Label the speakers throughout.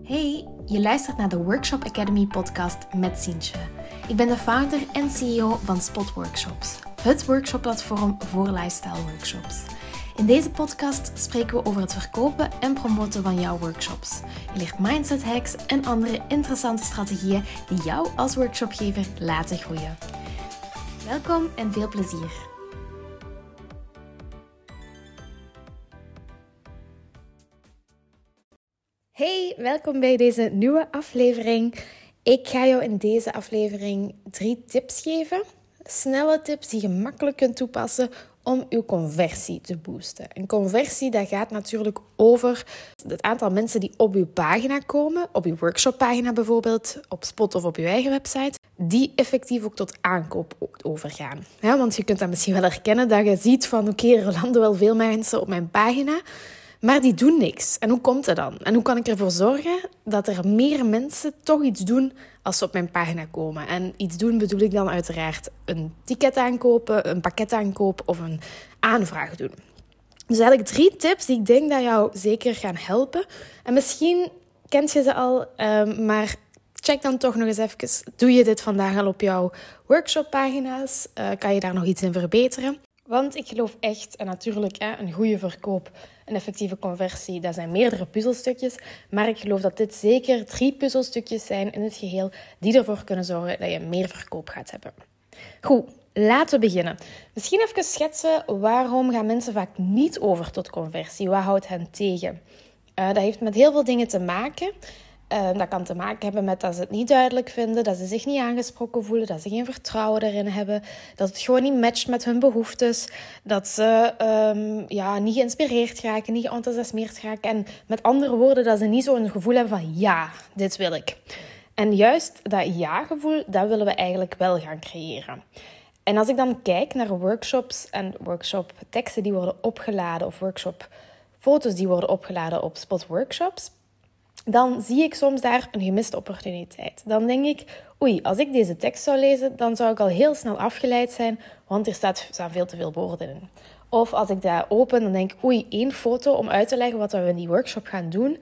Speaker 1: Hey, je luistert naar de Workshop Academy podcast met Sientje. Ik ben de founder en CEO van Spot Workshops, het workshopplatform voor lifestyle workshops. In deze podcast spreken we over het verkopen en promoten van jouw workshops. Je leert mindset hacks en andere interessante strategieën die jou als workshopgever laten groeien. Welkom en veel plezier! Hey, welkom bij deze nieuwe aflevering. Ik ga jou in deze aflevering 3 tips geven. Snelle tips die je makkelijk kunt toepassen om je conversie te boosten. En conversie, dat gaat natuurlijk over het aantal mensen die op je pagina komen, op je workshoppagina bijvoorbeeld, op Spot of op je eigen website, die effectief ook tot aankoop overgaan. Ja, want je kunt dat misschien wel herkennen, dat je ziet van oké, er landen wel veel mensen op mijn pagina, maar die doen niks. En hoe komt dat dan? En hoe kan ik ervoor zorgen dat er meer mensen toch iets doen als ze op mijn pagina komen? En iets doen bedoel ik dan uiteraard een ticket aankopen, een pakket aankopen of een aanvraag doen. Dus eigenlijk 3 tips die ik denk dat jou zeker gaan helpen. En misschien kent je ze al, maar check dan toch nog eens even. Doe je dit vandaag al op jouw workshoppagina's? Kan je daar nog iets in verbeteren? Want ik geloof echt, en natuurlijk een goede verkoop, een effectieve conversie, dat zijn meerdere puzzelstukjes. Maar ik geloof dat dit zeker 3 puzzelstukjes zijn in het geheel die ervoor kunnen zorgen dat je meer verkoop gaat hebben. Goed, laten we beginnen. Misschien even schetsen, waarom gaan mensen vaak niet over tot conversie? Wat houdt hen tegen? Dat heeft met heel veel dingen te maken. Dat kan te maken hebben met dat ze het niet duidelijk vinden, dat ze zich niet aangesproken voelen, dat ze geen vertrouwen erin hebben, dat het gewoon niet matcht met hun behoeftes, dat ze niet geïnspireerd raken, niet geenthousiasmeerd raken. En met andere woorden, dat ze niet zo'n gevoel hebben van ja, dit wil ik. En juist dat ja-gevoel, dat willen we eigenlijk wel gaan creëren. En als ik dan kijk naar workshops en workshop-teksten die worden opgeladen of workshop-foto's die worden opgeladen op Spot Workshops, dan zie ik soms daar een gemiste opportuniteit. Dan denk ik, als ik deze tekst zou lezen, dan zou ik al heel snel afgeleid zijn, want er staan veel te veel woorden in. Of als ik dat open, dan denk ik, 1 foto om uit te leggen wat we in die workshop gaan doen.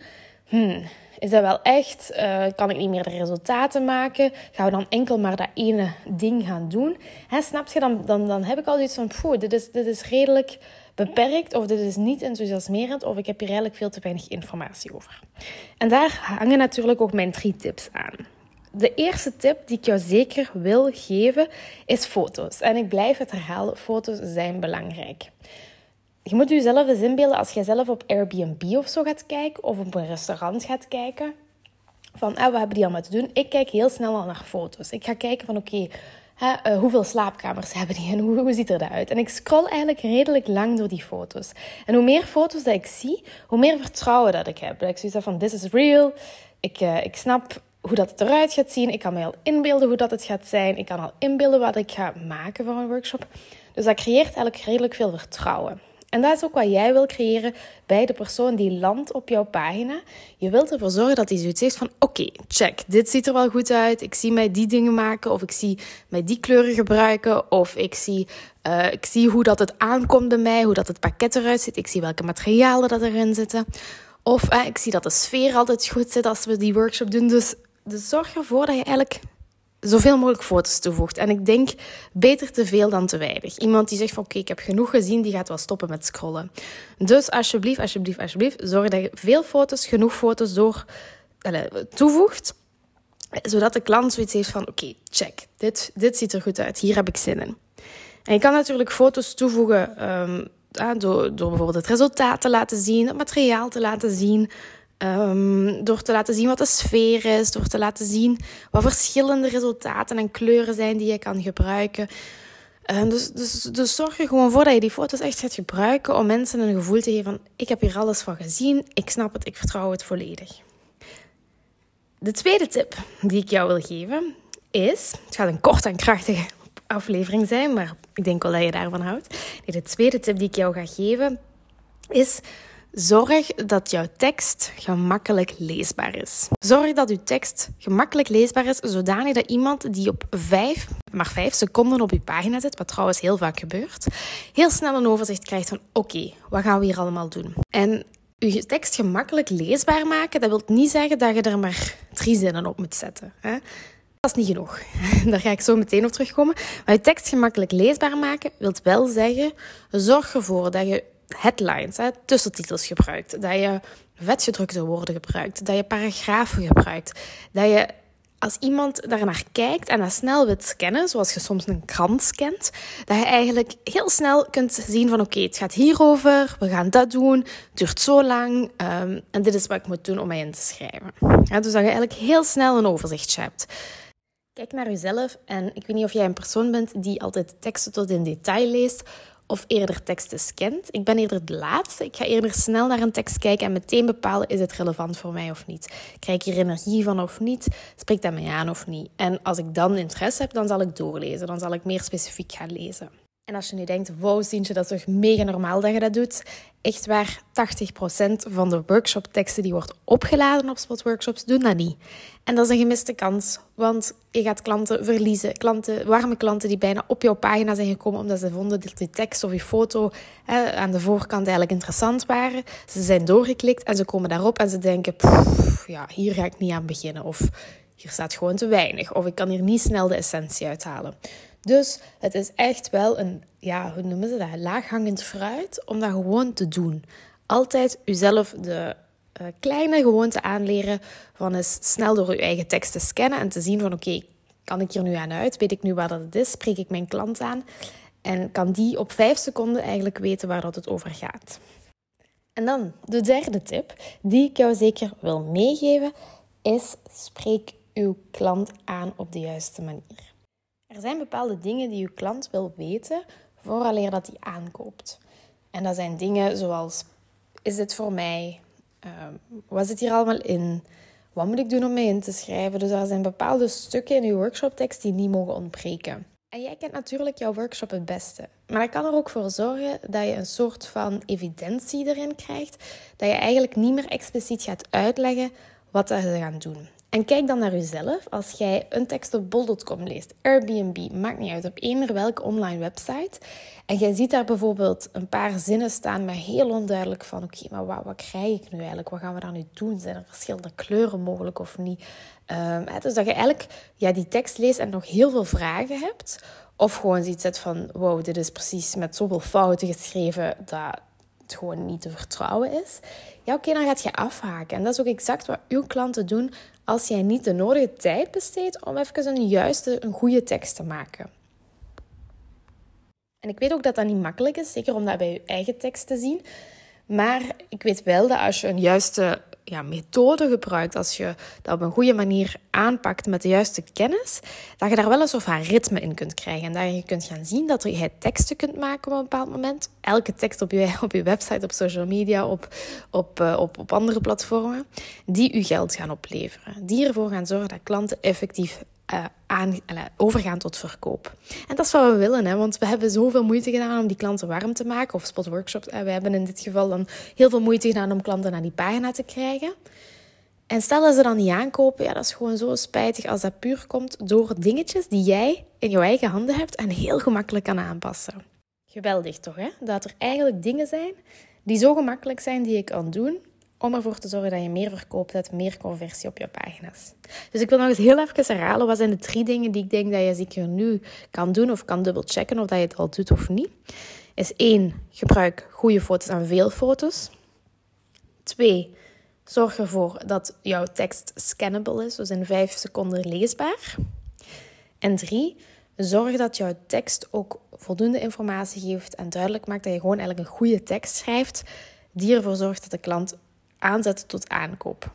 Speaker 1: Is dat wel echt? Kan ik niet meer de resultaten maken? Gaan we dan enkel maar dat ene ding gaan doen? Snap je? Dan heb ik al iets van, dit is redelijk beperkt, of dit is niet enthousiasmerend, of ik heb hier eigenlijk veel te weinig informatie over. En daar hangen natuurlijk ook mijn 3 tips aan. De eerste tip die ik jou zeker wil geven, is foto's. En ik blijf het herhalen, foto's zijn belangrijk. Je moet jezelf eens inbeelden als je zelf op Airbnb of zo gaat kijken, of op een restaurant gaat kijken, van wat hebben die allemaal te doen? Ik kijk heel snel al naar foto's. Ik ga kijken van hoeveel slaapkamers hebben die en hoe ziet er dat uit? En ik scroll eigenlijk redelijk lang door die foto's. En hoe meer foto's dat ik zie, hoe meer vertrouwen dat ik heb. Dat ik zoiets heb van, this is real. Ik snap hoe dat het eruit gaat zien. Ik kan mij al inbeelden hoe dat het gaat zijn. Ik kan al inbeelden wat ik ga maken voor een workshop. Dus dat creëert eigenlijk redelijk veel vertrouwen. En dat is ook wat jij wil creëren bij de persoon die landt op jouw pagina. Je wilt ervoor zorgen dat hij zoiets heeft van, check, dit ziet er wel goed uit. Ik zie mij die dingen maken, of ik zie mij die kleuren gebruiken, of ik zie hoe dat het aankomt bij mij, hoe dat het pakket eruit ziet. Ik zie welke materialen dat erin zitten. Of ik zie dat de sfeer altijd goed zit als we die workshop doen. Dus zorg ervoor dat je eigenlijk zoveel mogelijk foto's toevoegt. En ik denk, beter te veel dan te weinig. Iemand die zegt van, ik heb genoeg gezien, die gaat wel stoppen met scrollen. Dus alsjeblieft, zorg dat je veel foto's, genoeg foto's toevoegt, zodat de klant zoiets heeft van, check, dit ziet er goed uit, hier heb ik zin in. En je kan natuurlijk foto's toevoegen door bijvoorbeeld het resultaat te laten zien, het materiaal te laten zien, door te laten zien wat de sfeer is, door te laten zien wat verschillende resultaten en kleuren zijn die je kan gebruiken. Dus zorg er gewoon voor dat je die foto's echt gaat gebruiken om mensen een gevoel te geven van, ik heb hier alles van gezien, ik snap het, ik vertrouw het volledig. De tweede tip die ik jou wil geven is, het gaat een kort en krachtige aflevering zijn, maar ik denk wel dat je daarvan houdt. De tweede tip die ik jou ga geven is, zorg dat jouw tekst gemakkelijk leesbaar is. Zorg dat uw tekst gemakkelijk leesbaar is, zodanig dat iemand die op 5 seconden op je pagina zit, wat trouwens heel vaak gebeurt, heel snel een overzicht krijgt van, wat gaan we hier allemaal doen? En Je tekst gemakkelijk leesbaar maken, dat wil niet zeggen dat je er maar 3 zinnen op moet zetten. Hè? Dat is niet genoeg. Daar ga ik zo meteen op terugkomen. Maar je tekst gemakkelijk leesbaar maken wil wel zeggen, zorg ervoor dat je headlines, tussentitels gebruikt. Dat je vetgedrukte woorden gebruikt. Dat je paragrafen gebruikt. Dat je als iemand daar naar kijkt en dat snel wilt scannen, zoals je soms een krant scant, dat je eigenlijk heel snel kunt zien van oké, het gaat hierover, we gaan dat doen, het duurt zo lang en dit is wat ik moet doen om mij in te schrijven. Ja, dus dat je eigenlijk heel snel een overzichtje hebt. Kijk naar jezelf en ik weet niet of jij een persoon bent die altijd teksten tot in detail leest of eerder teksten scant. Ik ben eerder de laatste. Ik ga eerder snel naar een tekst kijken en meteen bepalen, is het relevant voor mij of niet? Krijg ik hier energie van of niet? Spreekt dat mij aan of niet? En als ik dan interesse heb, dan zal ik doorlezen. Dan zal ik meer specifiek gaan lezen. En als je nu denkt, wow Sientje, dat is toch mega normaal dat je dat doet? Echt waar, 80% van de workshopteksten die wordt opgeladen op Spot Workshops, doen dat niet. En dat is een gemiste kans, want je gaat klanten verliezen. Warme klanten die bijna op jouw pagina zijn gekomen omdat ze vonden dat die tekst of die foto aan de voorkant eigenlijk interessant waren. Ze zijn doorgeklikt en ze komen daarop en ze denken, ja, hier ga ik niet aan beginnen. Of hier staat gewoon te weinig. Of ik kan hier niet snel de essentie uithalen. Dus het is echt wel een, hoe noemen ze dat, laaghangend fruit om dat gewoon te doen. Altijd uzelf de kleine gewoonte aanleren van eens snel door uw eigen tekst te scannen en te zien van oké, kan ik hier nu aan uit? Weet ik nu waar dat het is? Spreek ik mijn klant aan? En kan die op 5 seconden eigenlijk weten waar dat het over gaat? En dan de derde tip die ik jou zeker wil meegeven is spreek uw klant aan op de juiste manier. Er zijn bepaalde dingen die uw klant wil weten vooraleer dat hij aankoopt. En dat zijn dingen zoals, is dit voor mij? Wat zit hier allemaal in? Wat moet ik doen om mij in te schrijven? Dus er zijn bepaalde stukken in uw workshoptekst die niet mogen ontbreken. En jij kent natuurlijk jouw workshop het beste. Maar dat kan er ook voor zorgen dat je een soort van evidentie erin krijgt. Dat je eigenlijk niet meer expliciet gaat uitleggen wat ze gaan doen. En kijk dan naar jezelf als jij een tekst op bol.com leest, Airbnb, maakt niet uit, op eender welke online website. En jij ziet daar bijvoorbeeld een paar zinnen staan met heel onduidelijk van oké, maar wat krijg ik nu eigenlijk? Wat gaan we dan nu doen? Zijn er verschillende kleuren mogelijk of niet? Dus dat je eigenlijk die tekst leest en nog heel veel vragen hebt. Of gewoon ziet zet van wow, dit is precies met zoveel fouten geschreven dat het gewoon niet te vertrouwen is. Ja, oké, dan gaat je afhaken. En dat is ook exact wat uw klanten doen als jij niet de nodige tijd besteedt om even een goede tekst te maken. En ik weet ook dat dat niet makkelijk is, zeker om dat bij je eigen tekst te zien. Maar ik weet wel dat als je een juiste methode gebruikt, als je dat op een goede manier aanpakt met de juiste kennis, dat je daar wel een soort van ritme in kunt krijgen. En dat je kunt gaan zien dat je teksten kunt maken op een bepaald moment. Elke tekst op je website, op social media, op andere platformen, die je geld gaan opleveren. Die ervoor gaan zorgen dat klanten effectief overgaan tot verkoop. En dat is wat we willen, hè? Want we hebben zoveel moeite gedaan om die klanten warm te maken. Of Spot Workshops, we hebben in dit geval dan heel veel moeite gedaan om klanten naar die pagina te krijgen. En stel dat ze dan niet aankopen, dat is gewoon zo spijtig als dat puur komt door dingetjes die jij in jouw eigen handen hebt en heel gemakkelijk kan aanpassen. Geweldig toch, hè? Dat er eigenlijk dingen zijn die zo gemakkelijk zijn die je kan doen om ervoor te zorgen dat je meer verkoopt hebt, meer conversie op je pagina's. Dus ik wil nog eens heel even herhalen. Wat zijn de 3 dingen die ik denk dat je zeker nu kan doen of kan dubbelchecken of dat je het al doet of niet? Is 1, gebruik goede foto's en veel foto's. 2, zorg ervoor dat jouw tekst scannable is, dus in 5 seconden leesbaar. En 3, zorg dat jouw tekst ook voldoende informatie geeft en duidelijk maakt dat je gewoon eigenlijk een goede tekst schrijft die ervoor zorgt dat de klant aanzet tot aankoop.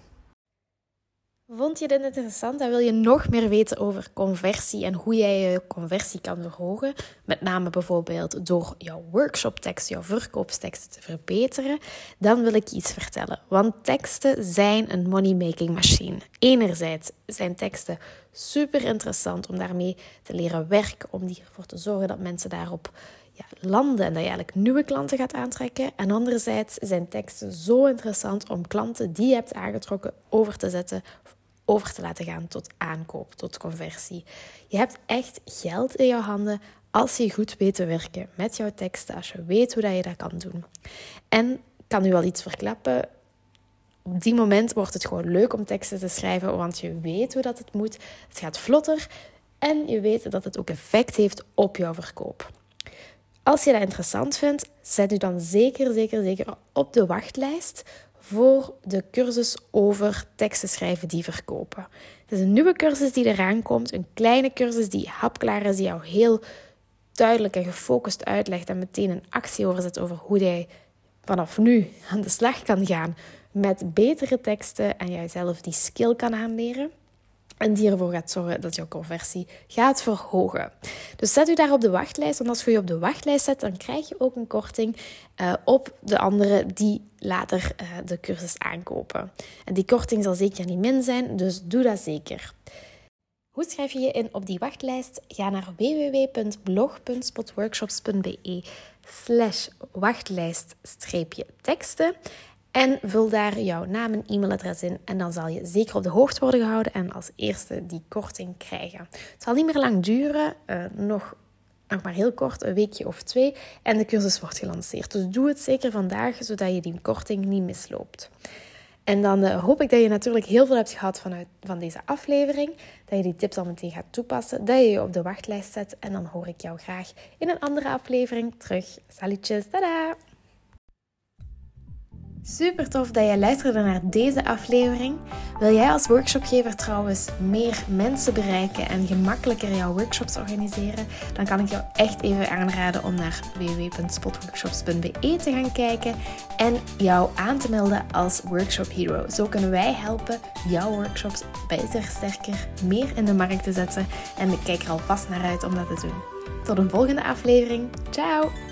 Speaker 1: Vond je dit interessant en wil je nog meer weten over conversie en hoe jij je conversie kan verhogen? Met name bijvoorbeeld door jouw workshoptekst, jouw verkoopsteksten te verbeteren. Dan wil ik je iets vertellen. Want teksten zijn een money-making machine. Enerzijds zijn teksten super interessant om daarmee te leren werken. Om ervoor te zorgen dat mensen daarop landen en dat je eigenlijk nieuwe klanten gaat aantrekken. En anderzijds zijn teksten zo interessant om klanten die je hebt aangetrokken over te zetten, over te laten gaan tot aankoop, tot conversie. Je hebt echt geld in jouw handen als je goed weet te werken met jouw teksten, als je weet hoe dat je dat kan doen. En kan nu wel iets verklappen. Op die moment wordt het gewoon leuk om teksten te schrijven, want je weet hoe dat het moet. Het gaat vlotter en je weet dat het ook effect heeft op jouw verkoop. Als je dat interessant vindt, zet u dan zeker op de wachtlijst voor de cursus over teksten schrijven die verkopen. Het is een nieuwe cursus die eraan komt, een kleine cursus die hapklaar is, die jou heel duidelijk en gefocust uitlegt en meteen een actie overzet over hoe jij vanaf nu aan de slag kan gaan met betere teksten en jijzelf die skill kan aanleren. En die ervoor gaat zorgen dat jouw conversie gaat verhogen. Dus zet u daar op de wachtlijst. Want als je je op de wachtlijst zet, dan krijg je ook een korting op de anderen die later de cursus aankopen. En die korting zal zeker niet min zijn, dus doe dat zeker. Hoe schrijf je je in op die wachtlijst? Ga naar www.blog.spotworkshops.be/wachtlijst-teksten. En vul daar jouw naam en e-mailadres in. En dan zal je zeker op de hoogte worden gehouden en als eerste die korting krijgen. Het zal niet meer lang duren. Nog maar heel kort, een weekje of 2. En de cursus wordt gelanceerd. Dus doe het zeker vandaag, zodat je die korting niet misloopt. En dan hoop ik dat je natuurlijk heel veel hebt gehad van deze aflevering. Dat je die tips al meteen gaat toepassen. Dat je je op de wachtlijst zet. En dan hoor ik jou graag in een andere aflevering terug. Salutjes, tada! Super tof dat jij luisterde naar deze aflevering. Wil jij als workshopgever trouwens meer mensen bereiken en gemakkelijker jouw workshops organiseren? Dan kan ik jou echt even aanraden om naar www.spotworkshops.be te gaan kijken en jou aan te melden als Workshop Hero. Zo kunnen wij helpen jouw workshops beter, sterker, meer in de markt te zetten. En ik kijk er alvast naar uit om dat te doen. Tot een volgende aflevering. Ciao!